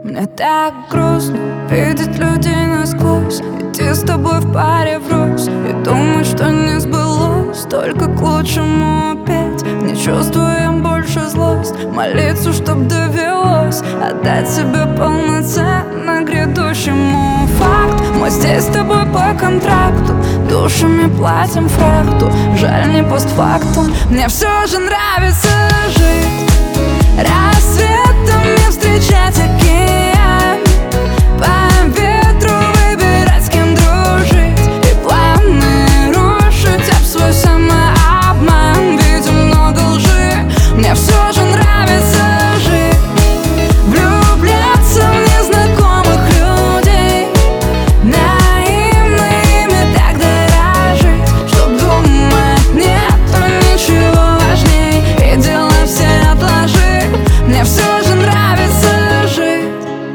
Мне так грустно видеть людей насквозь, идти с тобой в паре врозь и думать, что не сбылось, только к лучшему опять. Не чувствуем больше злость, молиться, чтоб довелось отдать себе полноценно грядущему. Факт, мы здесь с тобой по контракту, душами платим фрахту, жаль не постфактум. Мне все же нравится жить, рассветом не встречать океан, по ветру выбирать, с кем дружить, и планы рушить об свой самообман. Видим много лжи, мне все же нравится жить, влюбляться в незнакомых людей, наивно ими так дорожить, чтоб думать нету ничего важней, и дела все отложить. Мне все же нравится жить.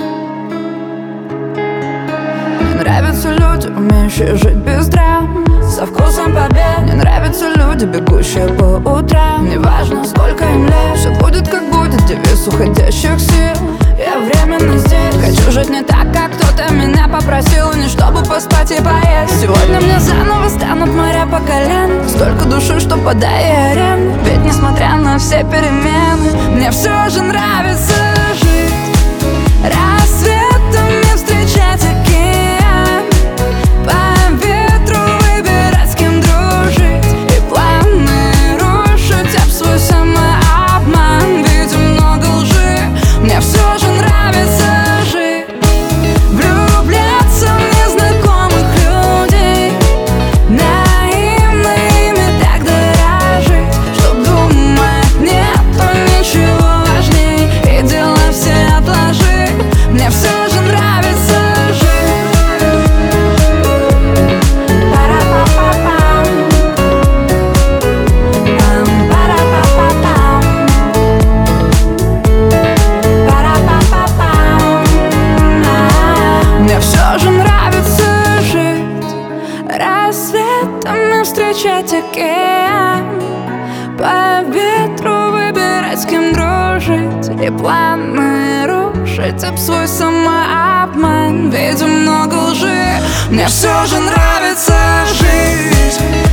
Мне нравятся люди, умеющие жить без драм, со вкусом побед. Мне нравятся люди, бегущие по утрам. Неважно, сколько им лет, все будет как будет, девиз уходящих сил. Я временно здесь, хочу жить не так, как кто-то меня попросил, не чтобы поспать и поесть. Сегодня мне заново станут моря по колен, столько души, что подай аренду. Ведь несмотря на все перемены, мне все же нравится жить, рассветом не встречать океан, по ветру выбирать, с кем дружить, и планы рушить об свой самообман. Видим много лжи, мне все же нравится жить, влюбляться в незнакомых людей, наивно ими так дорожить, чтоб думать нету ничего важней, и дела все отложить. Мне все же нравится жить. Пара-па-па-пам, пара-па-па-пам, пара-па-па-пам. Мне все же нравится жить, рассветом не встречать океан, по ветру выбирать, с кем дружить, и планы рушить об свой самообман. Видим много лжи, мне все же нравится жить,